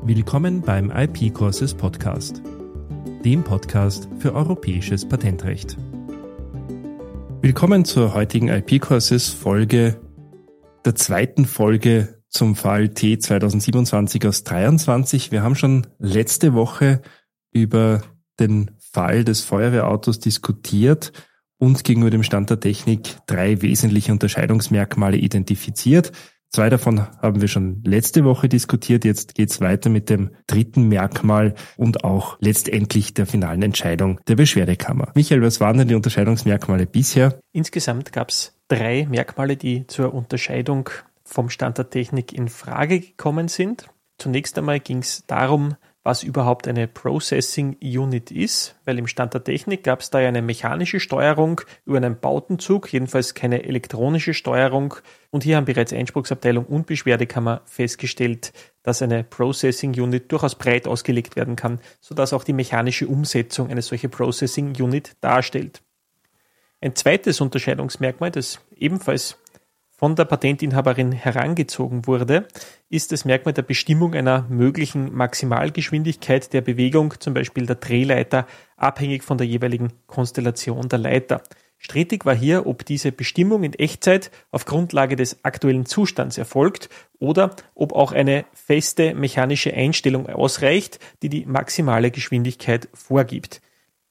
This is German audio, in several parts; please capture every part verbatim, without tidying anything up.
Willkommen beim I P-Courses Podcast, dem Podcast für europäisches Patentrecht. Willkommen zur heutigen I P-Courses Folge, der zweiten Folge zum Fall T zwanzig siebenundzwanzig aus dreiundzwanzig. Wir haben schon letzte Woche über den Fall des Feuerwehrautos diskutiert und gegenüber dem Stand der Technik drei wesentliche Unterscheidungsmerkmale identifiziert. Zwei davon haben wir schon letzte Woche diskutiert. Jetzt geht's weiter mit dem dritten Merkmal und auch letztendlich der finalen Entscheidung der Beschwerdekammer. Michael, was waren denn die Unterscheidungsmerkmale bisher? Insgesamt gab's drei Merkmale, die zur Unterscheidung vom Stand der Technik in Frage gekommen sind. Zunächst einmal ging's darum, was überhaupt eine Processing Unit ist, weil im Stand der Technik gab es da ja eine mechanische Steuerung über einen Bautenzug, jedenfalls keine elektronische Steuerung. Und hier haben bereits Einspruchsabteilung und Beschwerdekammer festgestellt, dass eine Processing Unit durchaus breit ausgelegt werden kann, sodass auch die mechanische Umsetzung eine solche Processing Unit darstellt. Ein zweites Unterscheidungsmerkmal, das ebenfalls von der Patentinhaberin herangezogen wurde, ist das Merkmal der Bestimmung einer möglichen Maximalgeschwindigkeit der Bewegung, zum Beispiel der Drehleiter, abhängig von der jeweiligen Konstellation der Leiter. Strittig war hier, ob diese Bestimmung in Echtzeit auf Grundlage des aktuellen Zustands erfolgt oder ob auch eine feste mechanische Einstellung ausreicht, die die maximale Geschwindigkeit vorgibt.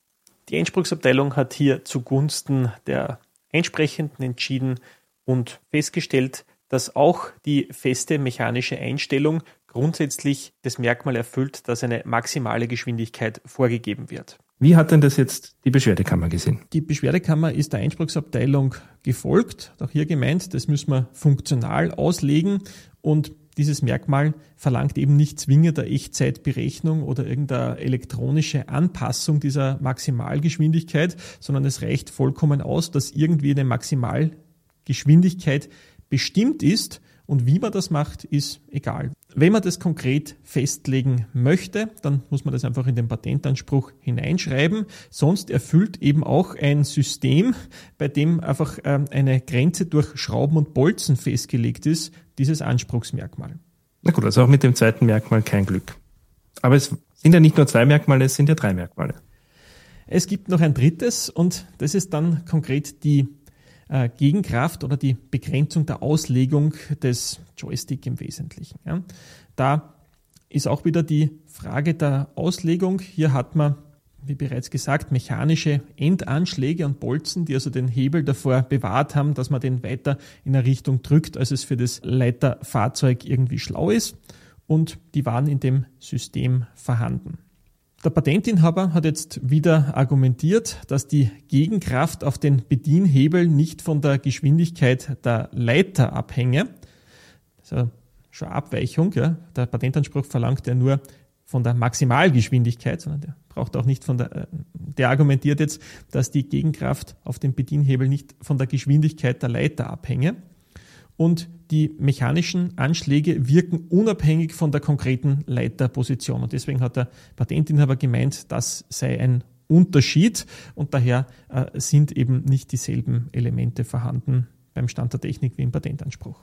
Die Einspruchsabteilung hat hier zugunsten der Einsprechenden entschieden und festgestellt, dass auch die feste mechanische Einstellung grundsätzlich das Merkmal erfüllt, dass eine maximale Geschwindigkeit vorgegeben wird. Wie hat denn das jetzt die Beschwerdekammer gesehen? Die Beschwerdekammer ist der Einspruchsabteilung gefolgt. Auch hier gemeint, das müssen wir funktional auslegen und dieses Merkmal verlangt eben nicht zwingend eine Echtzeitberechnung oder irgendeine elektronische Anpassung dieser Maximalgeschwindigkeit, sondern es reicht vollkommen aus, dass irgendwie eine Maximalgeschwindigkeit bestimmt ist und wie man das macht, ist egal. Wenn man das konkret festlegen möchte, dann muss man das einfach in den Patentanspruch hineinschreiben. Sonst erfüllt eben auch ein System, bei dem einfach eine Grenze durch Schrauben und Bolzen festgelegt ist, dieses Anspruchsmerkmal. Na gut, also auch mit dem zweiten Merkmal kein Glück. Aber es sind ja nicht nur zwei Merkmale, es sind ja drei Merkmale. Es gibt noch ein drittes und das ist dann konkret die Gegenkraft oder die Begrenzung der Auslegung des Joystick im Wesentlichen. Ja. Da ist auch wieder die Frage der Auslegung. Hier hat man, wie bereits gesagt, mechanische Endanschläge und Bolzen, die also den Hebel davor bewahrt haben, dass man den weiter in eine Richtung drückt, als es für das Leiterfahrzeug irgendwie schlau ist. Und die waren in dem System vorhanden. Der Patentinhaber hat jetzt wieder argumentiert, dass die Gegenkraft auf den Bedienhebel nicht von der Geschwindigkeit der Leiter abhänge. Das ist ja schon eine Abweichung. Ja. Der Patentanspruch verlangt ja nur von der Maximalgeschwindigkeit, sondern der braucht auch nicht von der, der argumentiert jetzt, dass die Gegenkraft auf den Bedienhebel nicht von der Geschwindigkeit der Leiter abhänge. Und die mechanischen Anschläge wirken unabhängig von der konkreten Leiterposition. Und deswegen hat der Patentinhaber gemeint, das sei ein Unterschied und daher äh, sind eben nicht dieselben Elemente vorhanden beim Stand der Technik wie im Patentanspruch.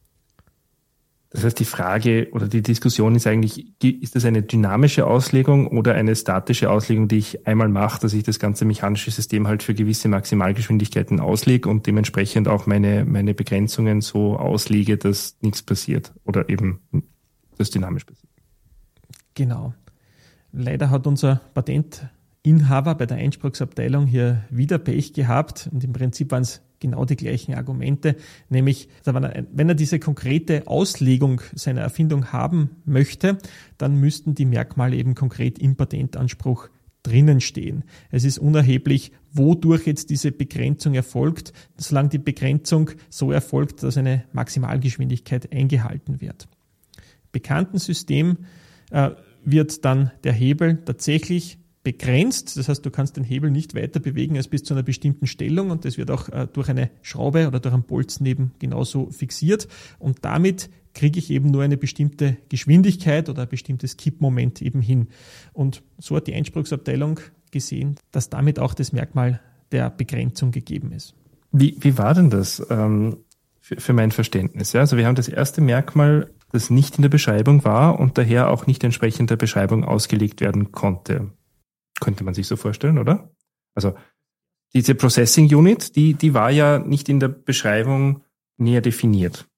Das heißt, die Frage oder die Diskussion ist eigentlich, ist das eine dynamische Auslegung oder eine statische Auslegung, die ich einmal mache, dass ich das ganze mechanische System halt für gewisse Maximalgeschwindigkeiten auslege und dementsprechend auch meine, meine Begrenzungen so auslege, dass nichts passiert oder eben das dynamisch passiert. Genau. Leider hat unser Patentinhaber bei der Einspruchsabteilung hier wieder Pech gehabt und im Prinzip waren es genau die gleichen Argumente, nämlich wenn er diese konkrete Auslegung seiner Erfindung haben möchte, dann müssten die Merkmale eben konkret im Patentanspruch drinnen stehen. Es ist unerheblich, wodurch jetzt diese Begrenzung erfolgt, solange die Begrenzung so erfolgt, dass eine Maximalgeschwindigkeit eingehalten wird. Im bekannten System äh, wird dann der Hebel tatsächlich begrenzt. Das heißt, du kannst den Hebel nicht weiter bewegen als bis zu einer bestimmten Stellung und das wird auch äh, durch eine Schraube oder durch einen Bolzen eben genauso fixiert und damit kriege ich eben nur eine bestimmte Geschwindigkeit oder ein bestimmtes Kippmoment eben hin. Und so hat die Einspruchsabteilung gesehen, dass damit auch das Merkmal der Begrenzung gegeben ist. Wie, wie war denn das ähm, für, für mein Verständnis? Ja? Also wir haben das erste Merkmal, das nicht in der Beschreibung war und daher auch nicht entsprechend der Beschreibung ausgelegt werden konnte. Könnte man sich so vorstellen, oder? Also diese Processing Unit, die, die war ja nicht in der Beschreibung näher definiert.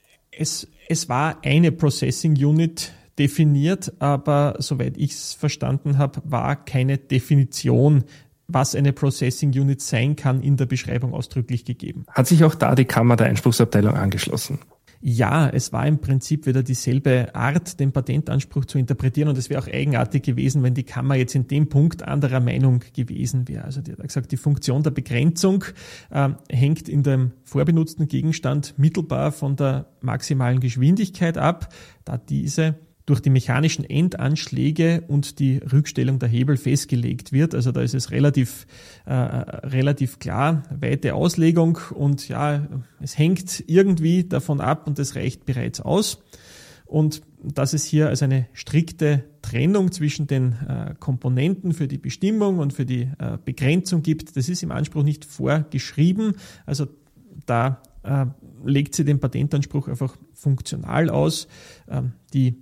Es, es war eine Processing Unit definiert, aber soweit ich es verstanden habe, war keine Definition, was eine Processing Unit sein kann, in der Beschreibung ausdrücklich gegeben. Hat sich auch da die Kammer der Einspruchsabteilung angeschlossen? Ja, es war im Prinzip wieder dieselbe Art, den Patentanspruch zu interpretieren, und es wäre auch eigenartig gewesen, wenn die Kammer jetzt in dem Punkt anderer Meinung gewesen wäre. Also die hat gesagt, die Funktion der Begrenzung äh, hängt in dem vorbenutzten Gegenstand mittelbar von der maximalen Geschwindigkeit ab, da diese durch die mechanischen Endanschläge und die Rückstellung der Hebel festgelegt wird. Also da ist es relativ, äh, relativ klar, weite Auslegung, und ja, es hängt irgendwie davon ab und das reicht bereits aus. Und dass es hier also eine strikte Trennung zwischen den äh, Komponenten für die Bestimmung und für die äh, Begrenzung gibt, das ist im Anspruch nicht vorgeschrieben. Also da äh, legt sie den Patentanspruch einfach funktional aus. Ähm, die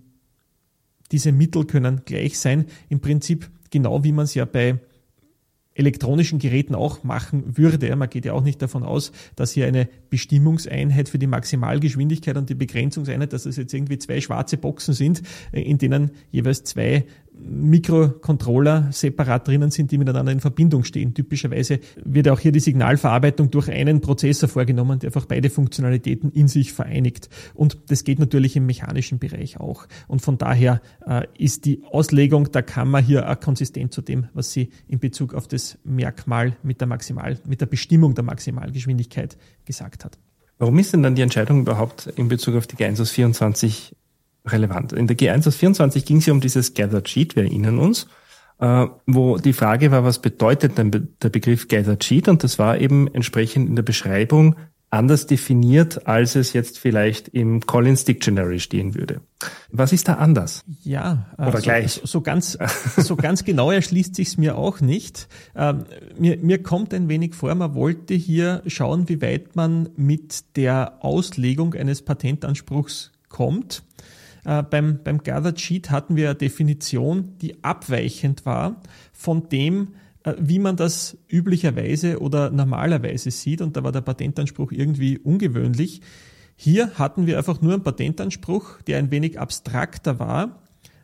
Diese Mittel können gleich sein, im Prinzip genau wie man es ja bei elektronischen Geräten auch machen würde. Man geht ja auch nicht davon aus, dass hier eine Bestimmungseinheit für die Maximalgeschwindigkeit und die Begrenzungseinheit, dass das jetzt irgendwie zwei schwarze Boxen sind, in denen jeweils zwei Mikrocontroller separat drinnen sind, die miteinander in Verbindung stehen. Typischerweise wird auch hier die Signalverarbeitung durch einen Prozessor vorgenommen, der einfach beide Funktionalitäten in sich vereinigt. Und das geht natürlich im mechanischen Bereich auch. Und von daher äh, ist die Auslegung der Kammer hier auch konsistent zu dem, was sie in Bezug auf das Merkmal mit der Maximal, mit der Bestimmung der Maximalgeschwindigkeit gesagt hat. Warum ist denn dann die Entscheidung überhaupt in Bezug auf die G eins aus vierundzwanzig relevant? In der G eins aus vierundzwanzig ging es ja um dieses Gathered Sheet, wir erinnern uns, äh, wo die Frage war, was bedeutet denn be- der Begriff Gathered Sheet? Und das war eben entsprechend in der Beschreibung anders definiert, als es jetzt vielleicht im Collins Dictionary stehen würde. Was ist da anders? Ja, oder also, gleich? So, so ganz, so ganz genau erschließt sich's mir auch nicht. Ähm, mir, mir kommt ein wenig vor, man wollte hier schauen, wie weit man mit der Auslegung eines Patentanspruchs kommt. Äh, beim, beim Gathered Sheet hatten wir eine Definition, die abweichend war von dem, wie man das üblicherweise oder normalerweise sieht, und da war der Patentanspruch irgendwie ungewöhnlich. Hier hatten wir einfach nur einen Patentanspruch, der ein wenig abstrakter war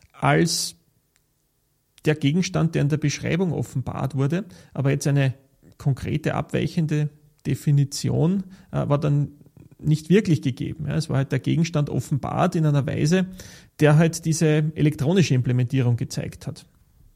als der Gegenstand, der in der Beschreibung offenbart wurde, aber jetzt eine konkrete abweichende Definition äh, war dann nicht wirklich gegeben. Ja, es war halt der Gegenstand offenbart in einer Weise, der halt diese elektronische Implementierung gezeigt hat.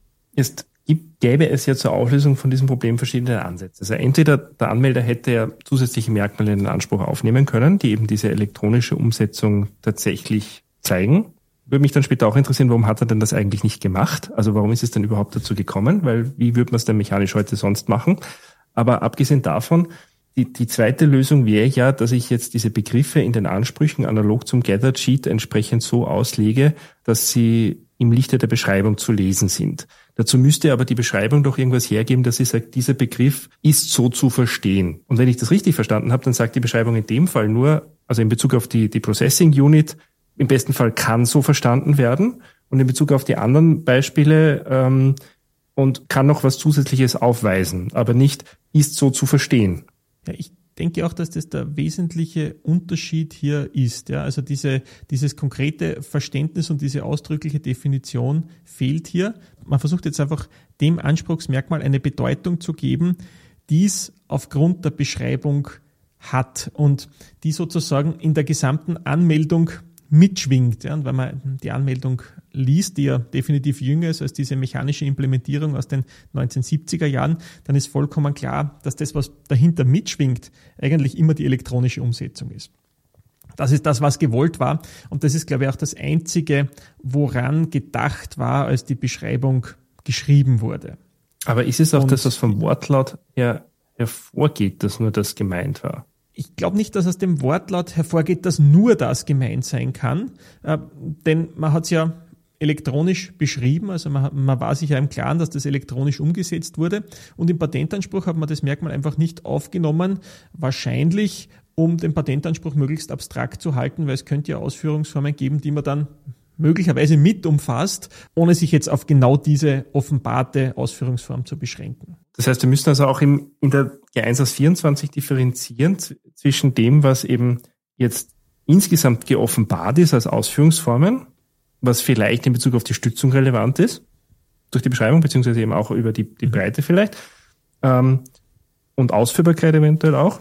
Ist Gäbe es ja zur Auflösung von diesem Problem verschiedene Ansätze. Also entweder der Anmelder hätte ja zusätzliche Merkmale in den Anspruch aufnehmen können, die eben diese elektronische Umsetzung tatsächlich zeigen. Würde mich dann später auch interessieren, warum hat er denn das eigentlich nicht gemacht? Also warum ist es denn überhaupt dazu gekommen? Weil wie würde man es denn mechanisch heute sonst machen? Aber abgesehen davon, die, die zweite Lösung wäre ja, dass ich jetzt diese Begriffe in den Ansprüchen analog zum Gathered Sheet entsprechend so auslege, dass sie im Lichte der Beschreibung zu lesen sind. Dazu müsste aber die Beschreibung doch irgendwas hergeben, dass sie sagt, dieser Begriff ist so zu verstehen. Und wenn ich das richtig verstanden habe, dann sagt die Beschreibung in dem Fall nur, also in Bezug auf die, die Processing Unit, im besten Fall kann so verstanden werden, und in Bezug auf die anderen Beispiele ähm, und kann noch was Zusätzliches aufweisen, aber nicht ist so zu verstehen. Ja, ich denke auch, dass das der wesentliche Unterschied hier ist. Ja, also diese, dieses konkrete Verständnis und diese ausdrückliche Definition fehlt hier. Man versucht jetzt einfach dem Anspruchsmerkmal eine Bedeutung zu geben, die es aufgrund der Beschreibung hat und die sozusagen in der gesamten Anmeldung mitschwingt. Ja, und wenn man die Anmeldung liest, die ja definitiv jünger ist als diese mechanische Implementierung aus den neunzehnhundertsiebziger Jahren, dann ist vollkommen klar, dass das, was dahinter mitschwingt, eigentlich immer die elektronische Umsetzung ist. Das ist das, was gewollt war, und das ist, glaube ich, auch das Einzige, woran gedacht war, als die Beschreibung geschrieben wurde. Aber ist es auch und das, was vom Wortlaut her hervorgeht, dass nur das gemeint war? Ich glaube nicht, dass aus dem Wortlaut hervorgeht, dass nur das gemeint sein kann, äh, denn man hat es ja elektronisch beschrieben, also man, man war sich ja im Klaren, dass das elektronisch umgesetzt wurde, und im Patentanspruch hat man das Merkmal einfach nicht aufgenommen, wahrscheinlich um den Patentanspruch möglichst abstrakt zu halten, weil es könnte ja Ausführungsformen geben, die man dann möglicherweise mit umfasst, ohne sich jetzt auf genau diese offenbarte Ausführungsform zu beschränken. Das heißt, wir müssen also auch im, in der G eins aus vierundzwanzig differenzieren zwischen dem, was eben jetzt insgesamt geoffenbart ist als Ausführungsformen, was vielleicht in Bezug auf die Stützung relevant ist, durch die Beschreibung, beziehungsweise eben auch über die, die Breite vielleicht, ähm, und Ausführbarkeit eventuell auch.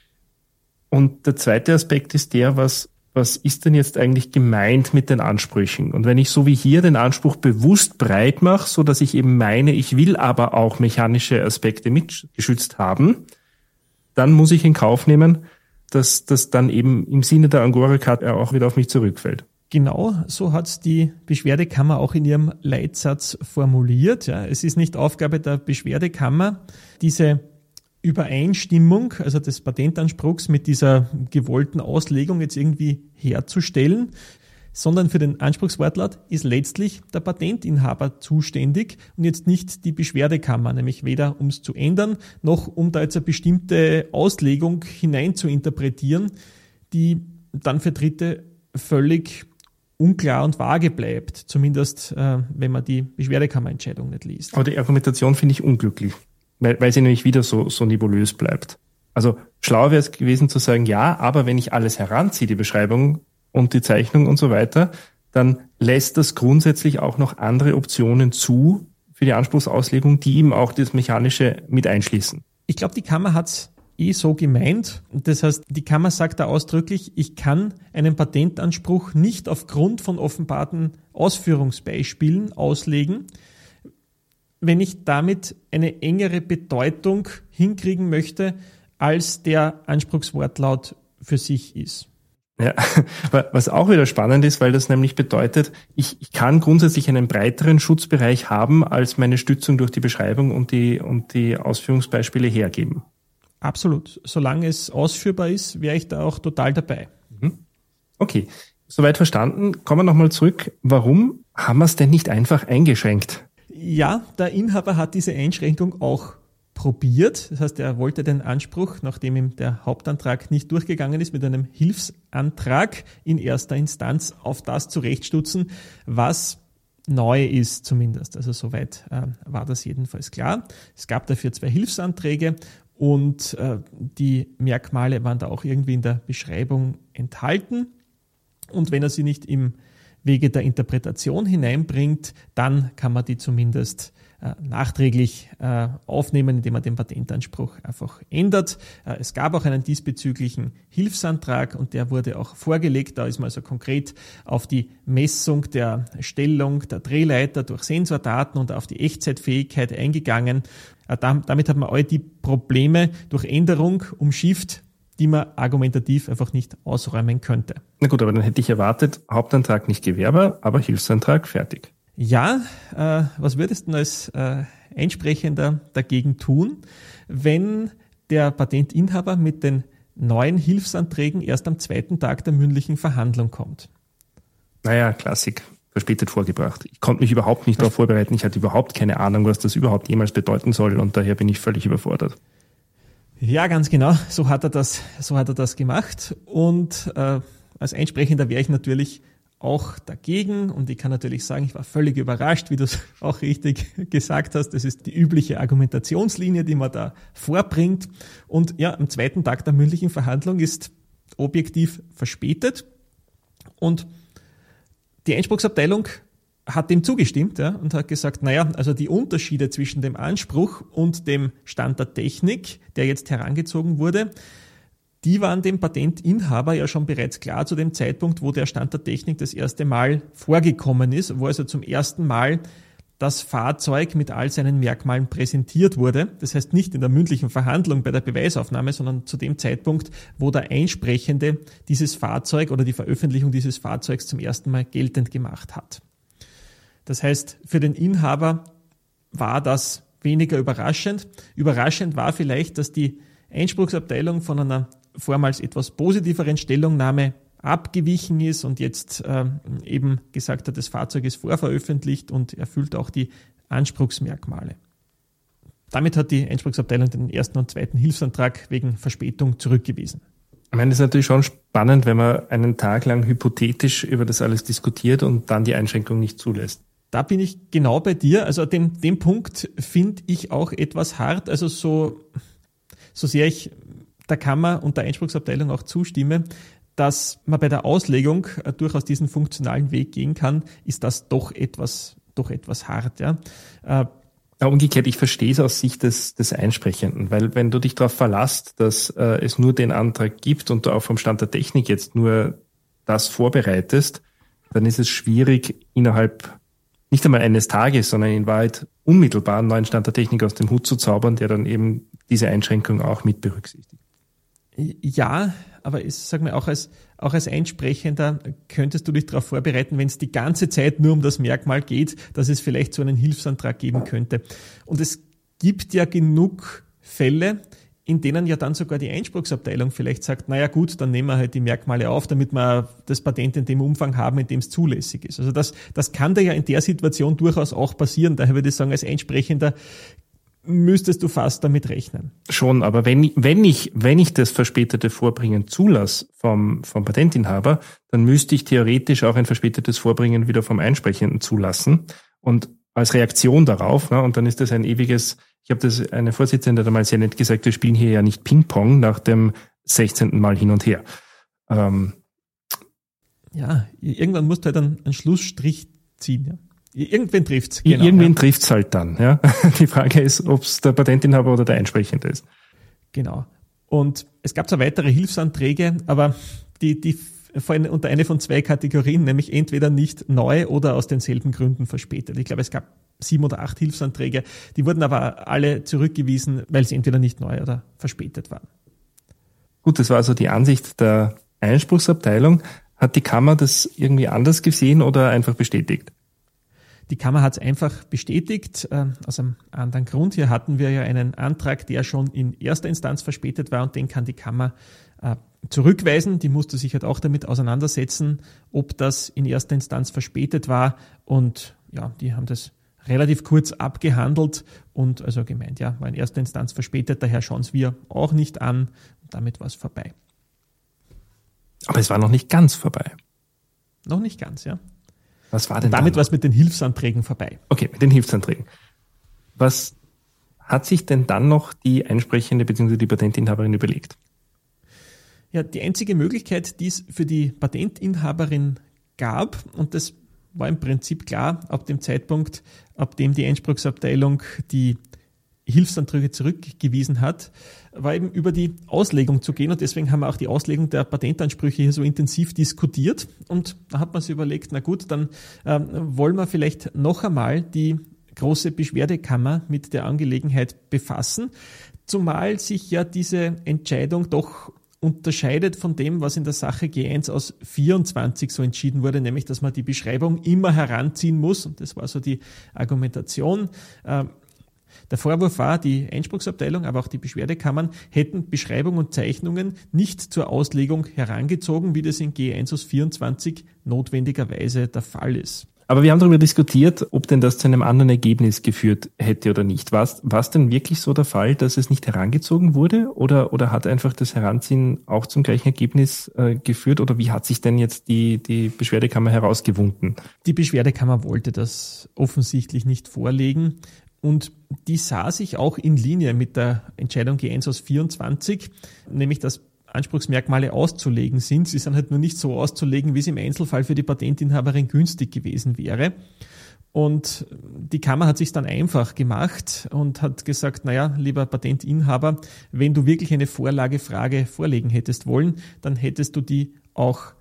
Und der zweite Aspekt ist der, was was ist denn jetzt eigentlich gemeint mit den Ansprüchen? Und wenn ich so wie hier den Anspruch bewusst breit mache, so dass ich eben meine, ich will aber auch mechanische Aspekte mitgeschützt haben, dann muss ich in Kauf nehmen, dass das dann eben im Sinne der Angora-Charta auch wieder auf mich zurückfällt. Genau, so hat es die Beschwerdekammer auch in ihrem Leitsatz formuliert. Ja, es ist nicht Aufgabe der Beschwerdekammer, diese Übereinstimmung, also des Patentanspruchs mit dieser gewollten Auslegung jetzt irgendwie herzustellen, sondern für den Anspruchswortlaut ist letztlich der Patentinhaber zuständig und jetzt nicht die Beschwerdekammer, nämlich weder um es zu ändern, noch um da jetzt eine bestimmte Auslegung hinein zu interpretieren, die dann für Dritte völlig unklar und vage bleibt, zumindest äh, wenn man die Beschwerdekammerentscheidung nicht liest. Aber die Argumentation finde ich unglücklich. Weil, weil sie nämlich wieder so, so nebulös bleibt. Also schlauer wäre es gewesen zu sagen, ja, aber wenn ich alles heranziehe, die Beschreibung und die Zeichnung und so weiter, dann lässt das grundsätzlich auch noch andere Optionen zu für die Anspruchsauslegung, die eben auch das Mechanische mit einschließen. Ich glaube, die Kammer hat es eh so gemeint. Das heißt, die Kammer sagt da ausdrücklich, ich kann einen Patentanspruch nicht aufgrund von offenbarten Ausführungsbeispielen auslegen, wenn ich damit eine engere Bedeutung hinkriegen möchte, als der Anspruchswortlaut für sich ist. Ja, was auch wieder spannend ist, weil das nämlich bedeutet, ich, ich kann grundsätzlich einen breiteren Schutzbereich haben, als meine Stützung durch die Beschreibung und die, und die Ausführungsbeispiele hergeben. Absolut. Solange es ausführbar ist, wäre ich da auch total dabei. Okay, soweit verstanden. Kommen wir nochmal zurück. Warum haben wir es denn nicht einfach eingeschränkt? Ja, der Inhaber hat diese Einschränkung auch probiert. Das heißt, er wollte den Anspruch, nachdem ihm der Hauptantrag nicht durchgegangen ist, mit einem Hilfsantrag in erster Instanz auf das zurechtstutzen, was neu ist zumindest. Also soweit äh, war das jedenfalls klar. Es gab dafür zwei Hilfsanträge und äh, die Merkmale waren da auch irgendwie in der Beschreibung enthalten. Und wenn er sie nicht im Wege der Interpretation hineinbringt, dann kann man die zumindest äh, nachträglich äh, aufnehmen, indem man den Patentanspruch einfach ändert. Äh, es gab auch einen diesbezüglichen Hilfsantrag und der wurde auch vorgelegt. Da ist man also konkret auf die Messung der Stellung der Drehleiter durch Sensordaten und auf die Echtzeitfähigkeit eingegangen. Äh, damit hat man all die Probleme durch Änderung umschifft, die man argumentativ einfach nicht ausräumen könnte. Na gut, aber dann hätte ich erwartet, Hauptantrag nicht Gewerbe, aber Hilfsantrag fertig. Ja, äh, was würdest du als äh, Einsprechender dagegen tun, wenn der Patentinhaber mit den neuen Hilfsanträgen erst am zweiten Tag der mündlichen Verhandlung kommt? Naja, Klassik, verspätet vorgebracht. Ich konnte mich überhaupt nicht darauf vorbereiten. Ich hatte überhaupt keine Ahnung, was das überhaupt jemals bedeuten soll und daher bin ich völlig überfordert. Ja, ganz genau. So hat er das, so hat er das gemacht. Und äh, als Einsprechender wäre ich natürlich auch dagegen. Und ich kann natürlich sagen, ich war völlig überrascht, wie du es auch richtig gesagt hast. Das ist die übliche Argumentationslinie, die man da vorbringt. Und ja, am zweiten Tag der mündlichen Verhandlung ist objektiv verspätet. Und die Einspruchsabteilung hat dem zugestimmt, ja, und hat gesagt, naja, also die Unterschiede zwischen dem Anspruch und dem Stand der Technik, der jetzt herangezogen wurde, die waren dem Patentinhaber ja schon bereits klar zu dem Zeitpunkt, wo der Stand der Technik das erste Mal vorgekommen ist, wo also zum ersten Mal das Fahrzeug mit all seinen Merkmalen präsentiert wurde. Das heißt nicht in der mündlichen Verhandlung bei der Beweisaufnahme, sondern zu dem Zeitpunkt, wo der Einsprechende dieses Fahrzeug oder die Veröffentlichung dieses Fahrzeugs zum ersten Mal geltend gemacht hat. Das heißt, für den Inhaber war das weniger überraschend. Überraschend war vielleicht, dass die Einspruchsabteilung von einer vormals etwas positiveren Stellungnahme abgewichen ist und jetzt äh, eben gesagt hat, das Fahrzeug ist vorveröffentlicht und erfüllt auch die Anspruchsmerkmale. Damit hat die Einspruchsabteilung den ersten und zweiten Hilfsantrag wegen Verspätung zurückgewiesen. Ich meine, das ist natürlich schon spannend, wenn man einen Tag lang hypothetisch über das alles diskutiert und dann die Einschränkung nicht zulässt. Da bin ich genau bei dir. Also den, den Punkt finde ich auch etwas hart. Also so, so sehr ich der Kammer und der Einspruchsabteilung auch zustimme, dass man bei der Auslegung durchaus diesen funktionalen Weg gehen kann, ist das doch etwas, doch etwas hart. Ja. Ja, umgekehrt, ich verstehe es aus Sicht des, des Einsprechenden, weil wenn du dich darauf verlässt, dass äh, es nur den Antrag gibt und du auch vom Stand der Technik jetzt nur das vorbereitest, dann ist es schwierig, innerhalb nicht einmal eines Tages, sondern in Wahrheit unmittelbar einen neuen Stand der Technik aus dem Hut zu zaubern, der dann eben diese Einschränkung auch mit berücksichtigt. Ja, aber ich sag mal, auch als, auch als Einsprechender könntest du dich darauf vorbereiten, wenn es die ganze Zeit nur um das Merkmal geht, dass es vielleicht so einen Hilfsantrag geben könnte. Und es gibt ja genug Fälle, in denen ja dann sogar die Einspruchsabteilung vielleicht sagt, naja gut, dann nehmen wir halt die Merkmale auf, damit wir das Patent in dem Umfang haben, in dem es zulässig ist. Also das, das kann da ja in der Situation durchaus auch passieren. Daher würde ich sagen, als Einsprechender müsstest du fast damit rechnen. Schon, aber wenn, wenn ich, wenn ich das verspätete Vorbringen zulasse vom, vom Patentinhaber, dann müsste ich theoretisch auch ein verspätetes Vorbringen wieder vom Einsprechenden zulassen. Und als Reaktion darauf, ne, und dann ist das ein ewiges, ich habe das, eine Vorsitzende hat einmal sehr nett gesagt, wir spielen hier ja nicht Ping-Pong nach dem sechzehnten Mal hin und her. Ähm, ja, irgendwann musst du halt einen, einen Schlussstrich ziehen, ja. Irgendwen trifft's. Genau, Irgendwen ja. trifft's halt dann. Ja. Die Frage ist, ob es der Patentinhaber oder der Einsprechende ist. Genau. Und es gab zwar weitere Hilfsanträge, aber die, die fallen unter eine von zwei Kategorien, nämlich entweder nicht neu oder aus denselben Gründen verspätet. Ich glaube, es gab sieben oder acht Hilfsanträge, die wurden aber alle zurückgewiesen, weil sie entweder nicht neu oder verspätet waren. Gut, das war also die Ansicht der Einspruchsabteilung. Hat die Kammer das irgendwie anders gesehen oder einfach bestätigt? Die Kammer hat es einfach bestätigt, äh, aus einem anderen Grund. Hier hatten wir ja einen Antrag, der schon in erster Instanz verspätet war und den kann die Kammer äh, zurückweisen. Die musste sich halt auch damit auseinandersetzen, ob das in erster Instanz verspätet war und ja, die haben das relativ kurz abgehandelt und also gemeint, ja, war in erster Instanz verspätet, daher schauen es wir auch nicht an und damit war es vorbei. Aber es war noch nicht ganz vorbei. Noch nicht ganz, ja. Was war denn damit war es mit den Hilfsanträgen vorbei. Okay, mit den Hilfsanträgen. Was hat sich denn dann noch die Einsprechende bzw. die Patentinhaberin überlegt? Ja, die einzige Möglichkeit, die es für die Patentinhaberin gab, und das war im Prinzip klar ab dem Zeitpunkt, ab dem die Einspruchsabteilung die Hilfsanträge zurückgewiesen hat, war eben über die Auslegung zu gehen und deswegen haben wir auch die Auslegung der Patentansprüche hier so intensiv diskutiert und da hat man sich überlegt, na gut, dann ähm, wollen wir vielleicht noch einmal die große Beschwerdekammer mit der Angelegenheit befassen, zumal sich ja diese Entscheidung doch unterscheidet von dem, was in der Sache G eins aus vierundzwanzig so entschieden wurde, nämlich, dass man die Beschreibung immer heranziehen muss und das war so die Argumentation. Ähm, Der Vorwurf war, die Einspruchsabteilung, aber auch die Beschwerdekammern hätten Beschreibung und Zeichnungen nicht zur Auslegung herangezogen, wie das in G eins aus vierundzwanzig notwendigerweise der Fall ist. Aber wir haben darüber diskutiert, ob denn das zu einem anderen Ergebnis geführt hätte oder nicht. War es, war es denn wirklich so der Fall, dass es nicht herangezogen wurde oder, oder hat einfach das Heranziehen auch zum gleichen Ergebnis äh, geführt oder wie hat sich denn jetzt die, die Beschwerdekammer herausgewunden? Die Beschwerdekammer wollte das offensichtlich nicht vorlegen. Und die sah sich auch in Linie mit der Entscheidung G eins aus vierundzwanzig, nämlich dass Anspruchsmerkmale auszulegen sind. Sie sind halt nur nicht so auszulegen, wie es im Einzelfall für die Patentinhaberin günstig gewesen wäre. Und die Kammer hat sich dann einfach gemacht und hat gesagt, naja, lieber Patentinhaber, wenn du wirklich eine Vorlagefrage vorlegen hättest wollen, dann hättest du die auch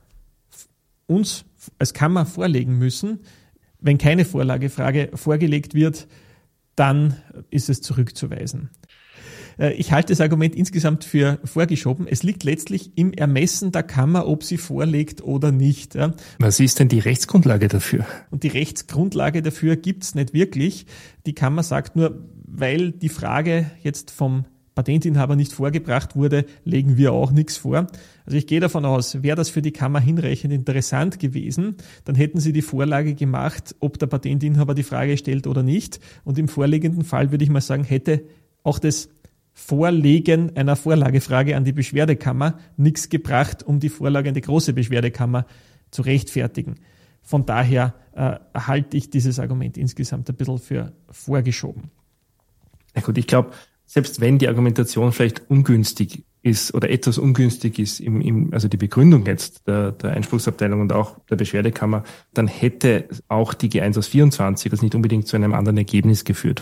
uns als Kammer vorlegen müssen. Wenn keine Vorlagefrage vorgelegt wird, dann ist es zurückzuweisen. Ich halte das Argument insgesamt für vorgeschoben. Es liegt letztlich im Ermessen der Kammer, ob sie vorlegt oder nicht. Was ist denn die Rechtsgrundlage dafür? Und die Rechtsgrundlage dafür gibt's nicht wirklich. Die Kammer sagt nur, weil die Frage jetzt vom Patentinhaber nicht vorgebracht wurde, legen wir auch nichts vor. Also ich gehe davon aus, wäre das für die Kammer hinreichend interessant gewesen, dann hätten sie die Vorlage gemacht, ob der Patentinhaber die Frage stellt oder nicht. Und im vorliegenden Fall würde ich mal sagen, hätte auch das Vorlegen einer Vorlagefrage an die Beschwerdekammer nichts gebracht, um die Vorlage an die große Beschwerdekammer zu rechtfertigen. Von daher äh, halte ich dieses Argument insgesamt ein bisschen für vorgeschoben. Na gut, ich glaube, selbst wenn die Argumentation vielleicht ungünstig ist oder etwas ungünstig ist, im, im, also die Begründung jetzt der, der Einspruchsabteilung und auch der Beschwerdekammer, dann hätte auch die G eins aus vierundzwanzig das nicht unbedingt zu einem anderen Ergebnis geführt.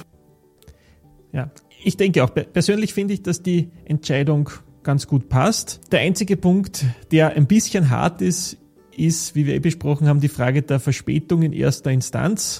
Ja, ich denke auch, persönlich finde ich, dass die Entscheidung ganz gut passt. Der einzige Punkt, der ein bisschen hart ist, ist, wie wir eh besprochen haben, die Frage der Verspätung in erster Instanz.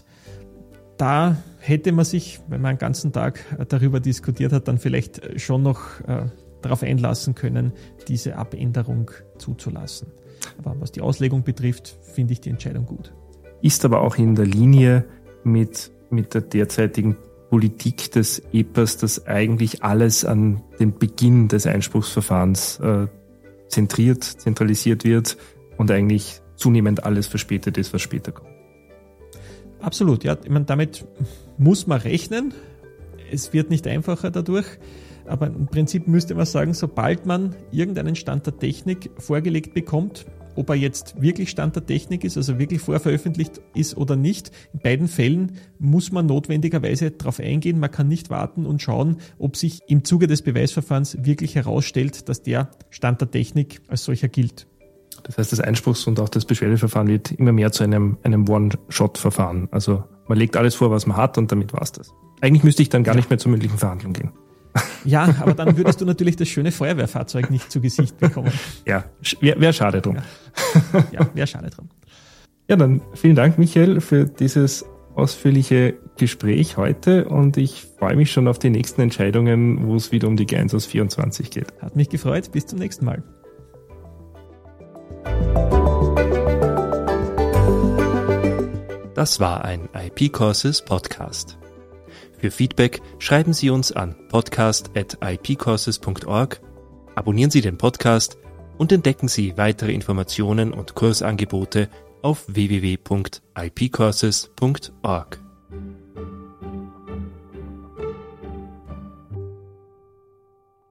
Da hätte man sich, wenn man einen ganzen Tag darüber diskutiert hat, dann vielleicht schon noch äh, darauf einlassen können, diese Abänderung zuzulassen. Aber was die Auslegung betrifft, finde ich die Entscheidung gut. Ist aber auch in der Linie mit, mit der derzeitigen Politik des E P A s, dass eigentlich alles an den Beginn des Einspruchsverfahrens äh, zentriert, zentralisiert wird und eigentlich zunehmend alles verspätet ist, was später kommt. Absolut, ja. Ich meine, damit muss man rechnen. Es wird nicht einfacher dadurch. Aber im Prinzip müsste man sagen, sobald man irgendeinen Stand der Technik vorgelegt bekommt, ob er jetzt wirklich Stand der Technik ist, also wirklich vorveröffentlicht ist oder nicht, in beiden Fällen muss man notwendigerweise darauf eingehen. Man kann nicht warten und schauen, ob sich im Zuge des Beweisverfahrens wirklich herausstellt, dass der Stand der Technik als solcher gilt. Das heißt, das Einspruchs- und auch das Beschwerdeverfahren wird immer mehr zu einem, einem One-Shot-Verfahren. Also man legt alles vor, was man hat, und damit war's das. Eigentlich müsste ich dann gar ja. nicht mehr zur mündlichen Verhandlung gehen. Ja, aber dann würdest du natürlich das schöne Feuerwehrfahrzeug nicht zu Gesicht bekommen. Ja, wäre wär schade drum. Ja, ja wäre schade drum. Ja, dann vielen Dank, Michael, für dieses ausführliche Gespräch heute, und ich freue mich schon auf die nächsten Entscheidungen, wo es wieder um die G eins aus vierundzwanzig geht. Hat mich gefreut. Bis zum nächsten Mal. Das war ein I P Courses Podcast. Für Feedback schreiben Sie uns an podcast at i p courses punkt org, abonnieren Sie den Podcast und entdecken Sie weitere Informationen und Kursangebote auf w w w punkt i p courses punkt org.